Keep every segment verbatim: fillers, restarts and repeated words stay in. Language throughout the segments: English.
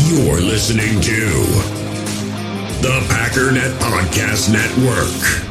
You're listening to the Packernet Podcast Network.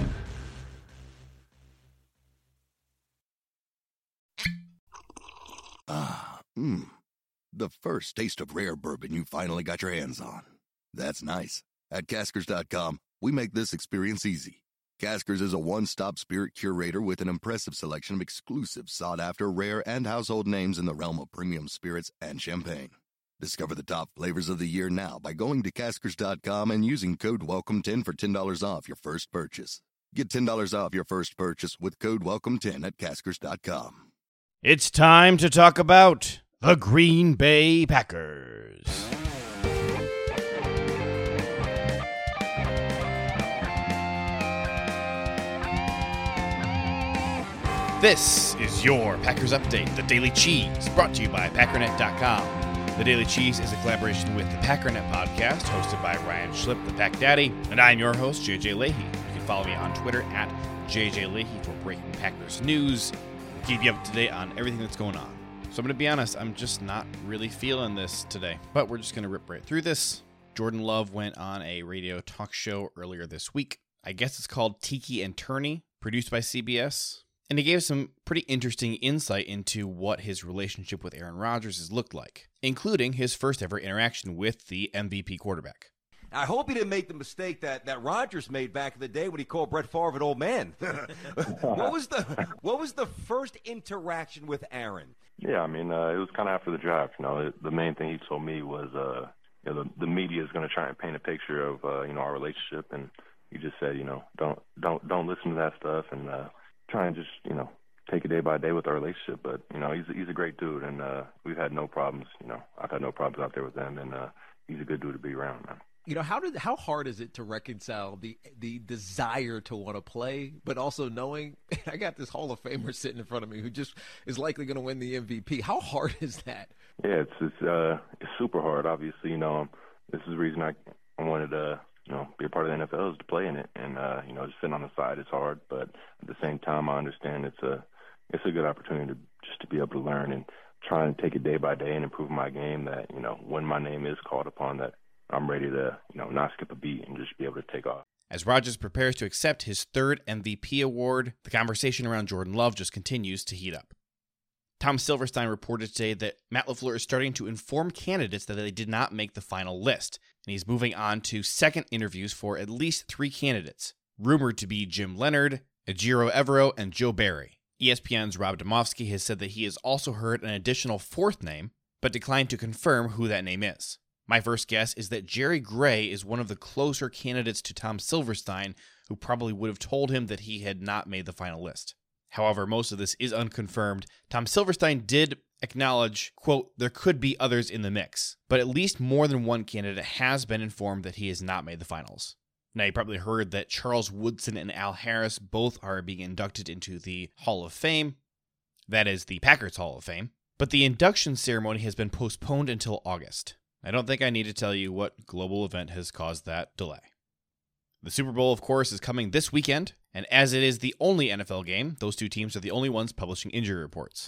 Ah, mmm. The first taste of rare bourbon you finally got your hands on. That's nice. At Caskers dot com, we make this experience easy. Caskers is a one-stop spirit curator with an impressive selection of exclusive, sought-after, rare, and household names in the realm of premium spirits and champagne. Discover the top flavors of the year now by going to Caskers dot com and using code welcome ten for ten dollars off your first purchase. Get ten dollars off your first purchase with code welcome ten at Caskers dot com. It's time to talk about the Green Bay Packers. This is your Packers Update, the Daily Cheese, brought to you by Packernet dot com. The Daily Cheese is a collaboration with the Packernet Podcast, hosted by Ryan Schlip, the Pack Daddy, and I'm your host, J J Leahy. You can follow me on Twitter at J J Leahy for breaking Packers news, keep you up to date on everything that's going on. So I'm going to be honest, I'm just not really feeling this today, but we're just going to rip right through this. Jordan Love went on a radio talk show earlier this week. I guess it's called Tiki and Turney, produced by C B S. And he gave some pretty interesting insight into what his relationship with Aaron Rodgers has looked like, including his first ever interaction with the M V P quarterback. I hope he didn't make the mistake that, that Rodgers made back in the day when he called Brett Favre an old man. what was the what was the first interaction with Aaron? Yeah, I mean, uh, it was kind of after the draft. You know, it, the main thing he told me was, uh, you know, the, the media is going to try and paint a picture of, uh, you know, our relationship, and he just said, you know, don't don't don't listen to that stuff, and uh, try and just, you know, take it day by day with our relationship. But you know, he's he's a great dude, and uh, we've had no problems. You know, I've had no problems out there with him, and uh, he's a good dude to be around, man. You know, how did how hard is it to reconcile the the desire to want to play, but also knowing I got this Hall of Famer sitting in front of me who just is likely going to win the M V P? How hard is that? Yeah, it's it's uh it's super hard. Obviously, you know, this is the reason I I wanted to you know be a part of the N F L is to play in it, and uh, you know, just sitting on the side is hard, but at the same time, I understand it's a it's a good opportunity to just to be able to learn and try and take it day by day and improve my game. That you know, when my name is called upon, that I'm ready to, you know, not skip a beat and just be able to take off. As Rodgers prepares to accept his third M V P award, the conversation around Jordan Love just continues to heat up. Tom Silverstein reported today that Matt LaFleur is starting to inform candidates that they did not make the final list, and he's moving on to second interviews for at least three candidates, rumored to be Jim Leonard, Ejiro Evero, and Joe Barry. E S P N's Rob Demovsky has said that he has also heard an additional fourth name, but declined to confirm who that name is. My first guess is that Jerry Gray is one of the closer candidates to Tom Silverstein, who probably would have told him that he had not made the final list. However, most of this is unconfirmed. Tom Silverstein did acknowledge, quote, there could be others in the mix, but at least more than one candidate has been informed that he has not made the finals. Now, you probably heard that Charles Woodson and Al Harris both are being inducted into the Hall of Fame. That is the Packers Hall of Fame. But the induction ceremony has been postponed until August. I don't think I need to tell you what global event has caused that delay. The Super Bowl, of course, is coming this weekend, and as it is the only N F L game, those two teams are the only ones publishing injury reports.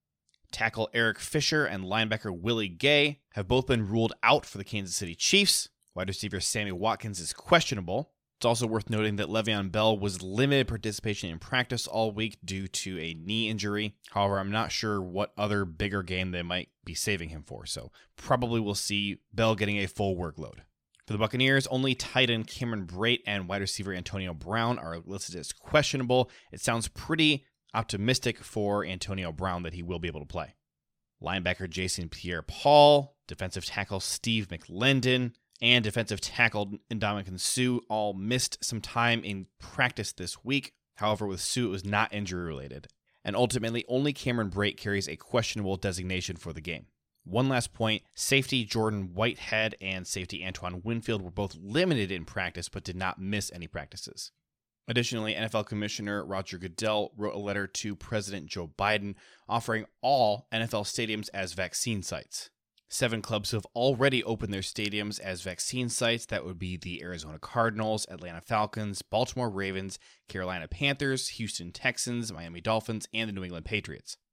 Tackle Eric Fisher and linebacker Willie Gay have both been ruled out for the Kansas City Chiefs. Wide receiver Sammy Watkins is questionable. It's also worth noting that Le'Veon Bell was limited participation in practice all week due to a knee injury. However, I'm not sure what other bigger game they might be saving him for, so probably we'll see Bell getting a full workload. For the Buccaneers, only tight end Cameron Brate and wide receiver Antonio Brown are listed as questionable. It sounds pretty optimistic for Antonio Brown that he will be able to play. Linebacker Jason Pierre-Paul, defensive tackle Steve McLendon, and defensive tackle Ndamukong Suh all missed some time in practice this week. However, with Suh, it was not injury-related. And ultimately, only Cameron Brate carries a questionable designation for the game. One last point, safety Jordan Whitehead and safety Antoine Winfield were both limited in practice but did not miss any practices. Additionally, N F L Commissioner Roger Goodell wrote a letter to President Joe Biden offering all N F L stadiums as vaccine sites. Seven clubs have already opened their stadiums as vaccine sites. That would be the Arizona Cardinals, Atlanta Falcons, Baltimore Ravens, Carolina Panthers, Houston Texans, Miami Dolphins, and the New England Patriots.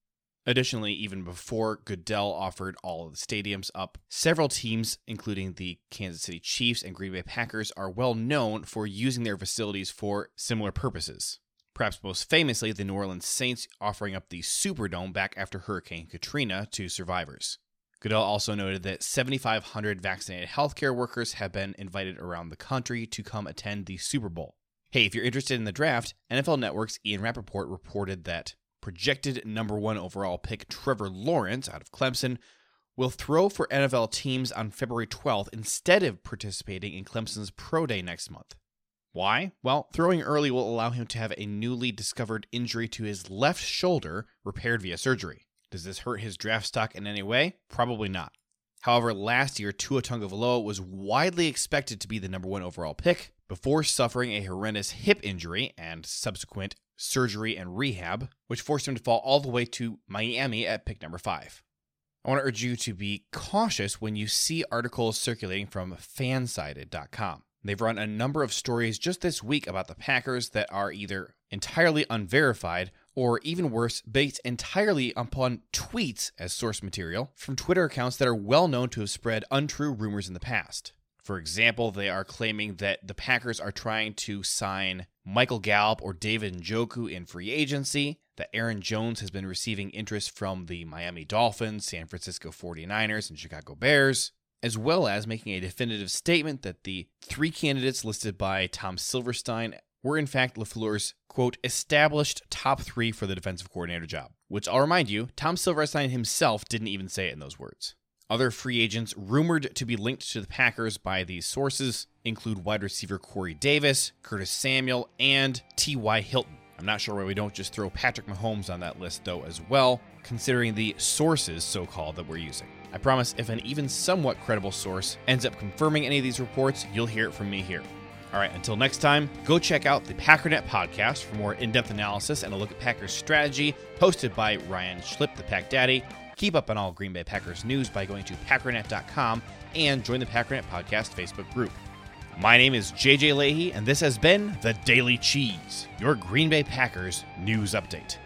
Additionally, even before Goodell offered all of the stadiums up, several teams, including the Kansas City Chiefs and Green Bay Packers, are well known for using their facilities for similar purposes. Perhaps most famously, the New Orleans Saints offering up the Superdome back after Hurricane Katrina to survivors. Goodell also noted that seventy-five hundred vaccinated healthcare workers have been invited around the country to come attend the Super Bowl. Hey, if you're interested in the draft, N F L Network's Ian Rappaport reported that projected number one overall pick Trevor Lawrence out of Clemson will throw for N F L teams on February twelfth instead of participating in Clemson's Pro Day next month. Why? Well, throwing early will allow him to have a newly discovered injury to his left shoulder repaired via surgery. Does this hurt his draft stock in any way? Probably not. However, last year, Tua Tagovailoa was widely expected to be the number one overall pick before suffering a horrendous hip injury and subsequent surgery and rehab, which forced him to fall all the way to Miami at pick number five. I want to urge you to be cautious when you see articles circulating from fansided dot com. They've run a number of stories just this week about the Packers that are either entirely unverified or, even worse, based entirely upon tweets as source material from Twitter accounts that are well known to have spread untrue rumors in the past. For example, they are claiming that the Packers are trying to sign Michael Gallup or David Njoku in free agency, that Aaron Jones has been receiving interest from the Miami Dolphins, San Francisco forty-niners, and Chicago Bears, as well as making a definitive statement that the three candidates listed by Tom Silverstein were in fact LaFleur's, quote, established top three for the defensive coordinator job, which I'll remind you, Tom Silverstein himself didn't even say it in those words. Other free agents rumored to be linked to the Packers by these sources include wide receiver Corey Davis, Curtis Samuel, and T Y. Hilton. I'm not sure why we don't just throw Patrick Mahomes on that list, though, as well, considering the sources, so-called, that we're using. I promise if an even somewhat credible source ends up confirming any of these reports, you'll hear it from me here. All right, until next time, go check out the Packernet podcast for more in-depth analysis and a look at Packers strategy, hosted by Ryan Schlip, the Pack Daddy. Keep up on all Green Bay Packers news by going to packernet dot com and join the Packernet Podcast Facebook group. My name is J J Leahy, and this has been The Daily Cheese, your Green Bay Packers news update.